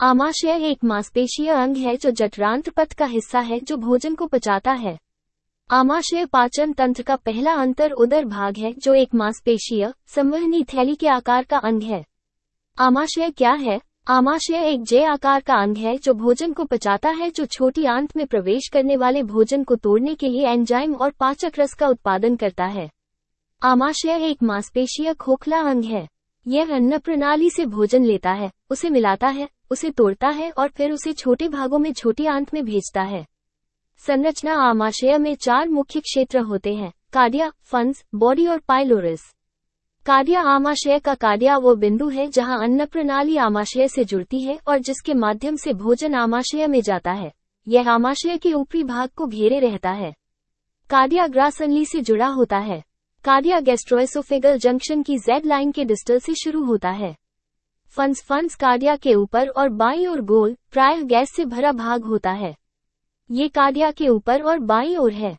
आमाशय एक मांसपेशीय अंग है जो जठरांत्र पथ का हिस्सा है जो भोजन को पचाता है। आमाशय पाचन तंत्र का पहला अंतर उदर भाग है जो एक मांसपेशीय संवहनी थैली के आकार का अंग है। आमाशय क्या है? आमाशय एक जे आकार का अंग है जो भोजन को पचाता है, जो छोटी आंत में प्रवेश करने वाले भोजन को तोड़ने के लिए एंजाइम और पाचक रस का उत्पादन करता है। आमाशय एक मांसपेशीय खोखला अंग है। यह अन्न प्रणाली से भोजन लेता है, उसे मिलाता है, उसे तोड़ता है और फिर उसे छोटे भागों में छोटी आंत में भेजता है। संरचना आमाशय में 4 मुख्य क्षेत्र होते हैं: कार्डिया, फंस, बॉडी और पाइलोरस। कार्डिया आमाशय का कार्डिया वो बिंदु है जहां अन्न प्रणाली आमाशय से जुड़ती है और जिसके माध्यम से भोजन आमाशय में जाता है। यह आमाशय के ऊपरी भाग को घेरे रहता है। कार्डिया ग्रासनली से जुड़ा होता है। कार्डिया गैस्ट्रोएसोफेगल जंक्शन की जेड लाइन के डिस्टल से शुरू होता है। फंस कार्डिया के ऊपर और बाईं ओर गोल, प्रायः गैस से भरा भाग होता है। ये कार्डिया के ऊपर और बाईं ओर है।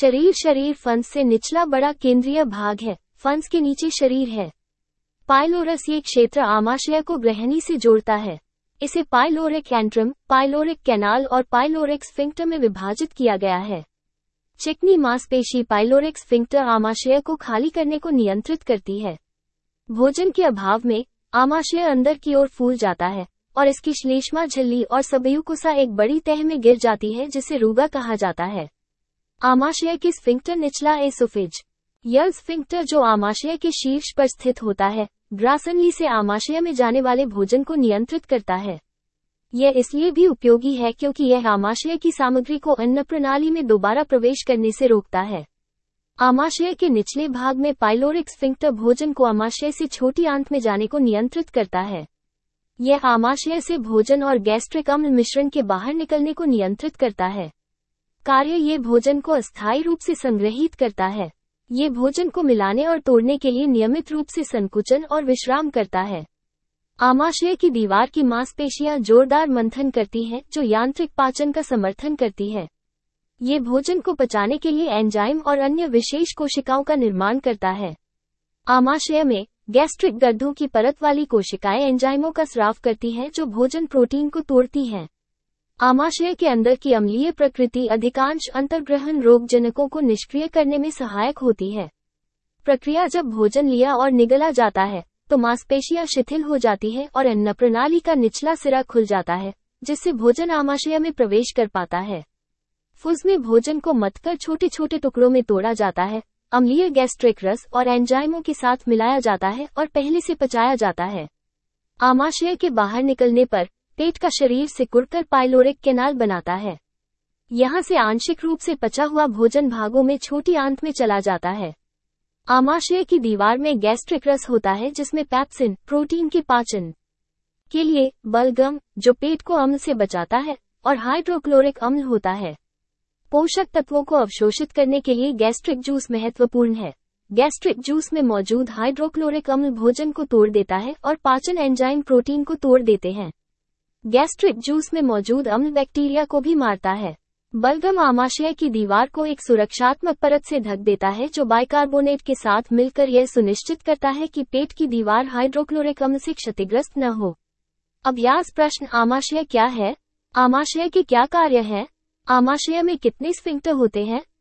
शरीर फंस से निचला बड़ा केंद्रीय भाग है। फंस के नीचे शरीर है। पाइलोरस ये क्षेत्र आमाशय को ग्रहणी से जोड़ता है। इसे पाइलोरिक एंट्रम, पाइलोरिक कैनाल और पाइलोरिक स्फिंक्टर में विभाजित किया गया है। चिकनी मांसपेशी पाइलोरिक स्फिंक्टर आमाशय को खाली करने को नियंत्रित करती है। भोजन के अभाव में आमाशय अंदर की ओर फूल जाता है और इसकी श्लेष्मा झिल्ली और सबयूकुसा एक बड़ी तह में गिर जाती है जिसे रूगा कहा जाता है। आमाशय की स्फिंक्टर निचला एसोफेज। यह स्फिंक्टर जो आमाशय के शीर्ष पर स्थित होता है, ग्रासनली से आमाशय में जाने वाले भोजन को नियंत्रित करता है। यह इसलिए भी उपयोगी है क्योंकि यह आमाशय की सामग्री को अन्न प्रणाली में दोबारा प्रवेश करने से रोकता है। आमाशय के निचले भाग में पाइलोरिक स्फिंक्टर भोजन को आमाशय से छोटी आंत में जाने को नियंत्रित करता है। यह आमाशय से भोजन और गैस्ट्रिक अम्ल मिश्रण के बाहर निकलने को नियंत्रित करता है। कार्य ये भोजन को अस्थायी रूप से संग्रहित करता है। ये भोजन को मिलाने और तोड़ने के लिए नियमित रूप से संकुचन और विश्राम करता है। आमाशय की दीवार की मांसपेशियां जोरदार मंथन करती हैं जो यांत्रिक पाचन का समर्थन करती है। ये भोजन को पचाने के लिए एंजाइम और अन्य विशेष कोशिकाओं का निर्माण करता है। आमाशय में गैस्ट्रिक गड्ढों की परत वाली कोशिकाएं एंजाइमों का स्राव करती हैं जो भोजन प्रोटीन को तोड़ती हैं। आमाशय के अंदर की अम्लीय प्रकृति अधिकांश अंतर्ग्रहण रोगजनकों को निष्क्रिय करने में सहायक होती है। प्रक्रिया जब भोजन लिया और निगला जाता है तो मांसपेशियां शिथिल हो जाती है और अन्न प्रणाली का निचला सिरा खुल जाता है, जिससे भोजन आमाशय में प्रवेश कर पाता है। फुज में भोजन को मतकर छोटे छोटे टुकड़ों में तोड़ा जाता है, अम्लीय गैस्ट्रिक रस और एंजाइमों के साथ मिलाया जाता है और पहले से पचाया जाता है। आमाशय के बाहर निकलने पर पेट का शरीर सिकुड़कर पाइलोरिक कैनाल बनाता है। यहाँ से आंशिक रूप से पचा हुआ भोजन भागों में छोटी आंत में चला जाता है। आमाशय की दीवार में गैस्ट्रिक रस होता है जिसमें पैप्सिन, प्रोटीन के पाचन के लिए बलगम, जो पेट को अम्ल से बचाता है, और हाइड्रोक्लोरिक अम्ल होता है। पोषक तत्वों को अवशोषित करने के लिए गैस्ट्रिक जूस महत्वपूर्ण है। गैस्ट्रिक जूस में मौजूद हाइड्रोक्लोरिक अम्ल भोजन को तोड़ देता है और पाचन एंजाइम प्रोटीन को तोड़ देते हैं। गैस्ट्रिक जूस में मौजूद अम्ल बैक्टीरिया को भी मारता है। बलगम आमाशय की दीवार को एक सुरक्षात्मक परत से ढक देता है जो बाइकार्बोनेट के साथ मिलकर यह सुनिश्चित करता है कि पेट की दीवार हाइड्रोक्लोरिक अम्ल से क्षतिग्रस्त न हो। अभ्यास प्रश्न: आमाशय क्या है? आमाशय के क्या कार्य हैं? आमाशय में कितने स्फिंक्टर होते हैं?